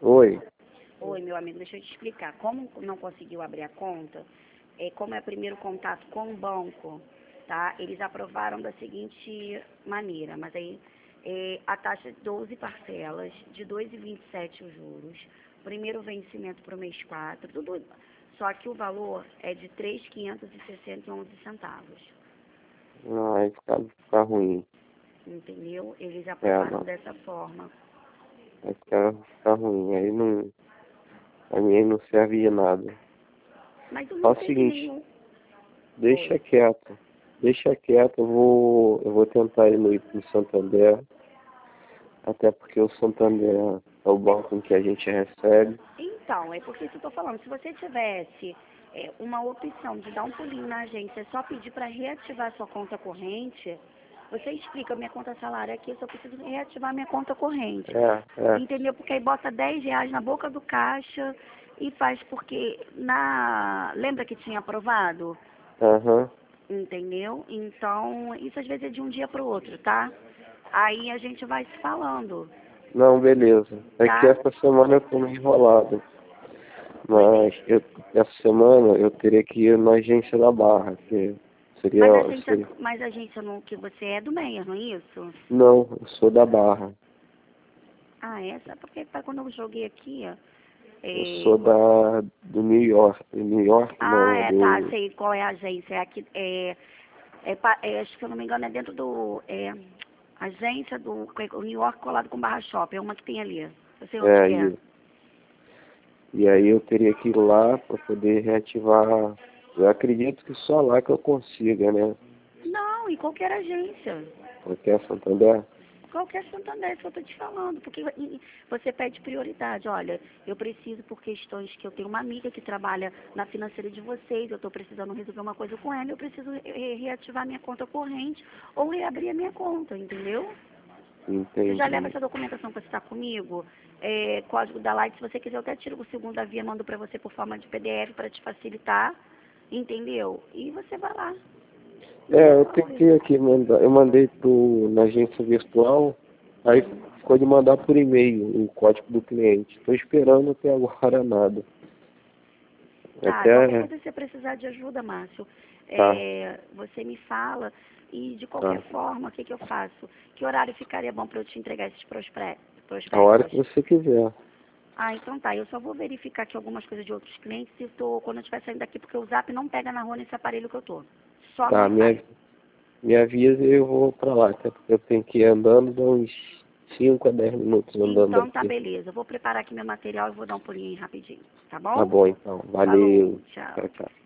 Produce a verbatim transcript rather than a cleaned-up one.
Oi. Oi, meu amigo, deixa eu te explicar. Como não conseguiu abrir a conta, é, como é o primeiro contato com o banco, tá? Eles aprovaram da seguinte maneira, mas aí é, a taxa de doze parcelas, de dois vírgula vinte e sete os juros, primeiro vencimento para o mês quatro, tudo, só que o valor é de três mil quinhentos e sessenta e onze centavos. Não, aí fica, fica ruim. Entendeu? Eles É, aprovaram não. dessa forma. Aí fica, fica ruim. Aí não. Pra mim aí não serve de nada. Mas eu não Faz o teve seguinte, nenhum. deixa Oi. quieto. Deixa quieto, eu vou, eu vou tentar ir no, no Santander. Até porque o Santander é o banco em que a gente recebe. Então, é porque isso eu estou falando. Se você tivesse é, uma opção de dar um pulinho na agência, só pedir para reativar sua conta corrente, você explica, minha conta salário aqui, eu só preciso reativar minha conta corrente. É, é. Entendeu? Porque aí bota dez reais na boca do caixa e faz porque na. Lembra que tinha aprovado? Aham. Entendeu? Então, isso às vezes é de um dia para o outro, tá? Aí a gente vai se falando, Não, beleza. É que tá? essa semana eu tô meio enrolado. Mas eu, essa semana eu teria que ir na agência da Barra, que seria, Mas a agência, seria... mas a agência não, que você é do Meia, não é isso? Não, eu sou da Barra. Ah, essa, porque pra quando eu joguei aqui, ó, Eu é, sou da do New York. New York ah, não, é é, tá, do. sei qual é a agência, é aqui, é, é, pa- é, acho que se eu não me engano é dentro do, é, agência do, o New York colado com Barra Shopping, é uma que tem ali, eu sei onde É, que é. e, e aí eu teria que ir lá para poder reativar. Eu acredito que só lá que eu consiga, né? Não, em qualquer agência. Porque é Santander. Qualquer Santander, isso que eu estou te falando, porque e- e você pede prioridade. Olha, eu preciso por questões que eu tenho uma amiga que trabalha na financeira de vocês, eu estou precisando resolver uma coisa com ela, eu preciso re- reativar minha conta corrente ou reabrir a minha conta, entendeu? Você já leva Entendi. essa documentação para estar comigo? É, código da Light, se você quiser, eu até tiro o segunda via, mando para você por forma de P D F para te facilitar, entendeu? E você vai lá. Não É, tem eu problema. tentei aqui mandar, eu mandei pro, na agência virtual, aí Hum. ficou de mandar por e-mail o código do cliente. Estou esperando até agora nada. Tá, qualquer Até, coisa que você precisar de ajuda, Márcio, tá, é, você me fala e de qualquer tá. forma, o que, que eu faço? Que horário ficaria bom para eu te entregar esses prospre- A hora que prospectos? você quiser. Ah, então tá, eu só vou verificar aqui algumas coisas de outros clientes se tô, quando eu estiver saindo daqui, porque o Zap não pega na rua nesse aparelho que eu tô. Só no Tá, Wi-Fi. me, me avisa e eu vou pra lá, até porque eu tenho que ir andando, dá uns cinco a dez minutos andando Então tá daqui. beleza, eu vou preparar aqui meu material e vou dar um pulinho aí rapidinho, tá Tá bom? bom então, Falou, valeu. tchau. Tchau, tchau.